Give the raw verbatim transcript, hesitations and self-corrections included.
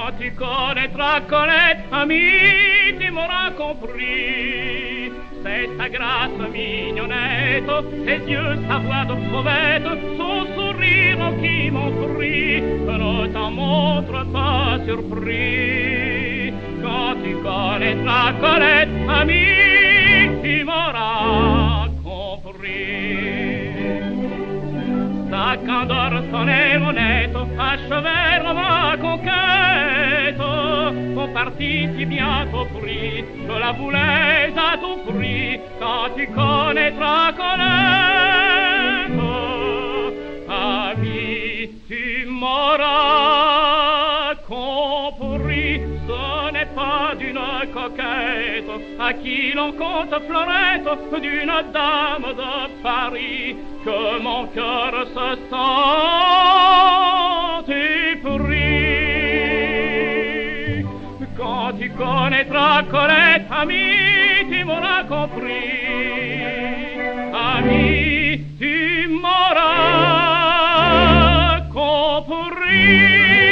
Quand tu connaîtras Colette, ami, tu m'auras compris. C'est sa grâce mignonnette, ses yeux, sa voix de fauvette, son sourire qui m'offrit, ne t'en montre pas surpris. Quand tu connaîtras Colette, ami, tu m'auras compris. Sa candeur, son air honnête, achevèrent ma conquête. Son parti si bientôt pris, je la voulais à tout prix. Quand tu connaîtras Colette, ami, tu m'auras compris. Ce n'est pas d'une coquette à qui l'on compte fleurette, d'une dame de Paris que mon cœur se sent épris. Quand tu connaîtras Colette, ami, tu m'auras compris. Ami, tu m'auras compris.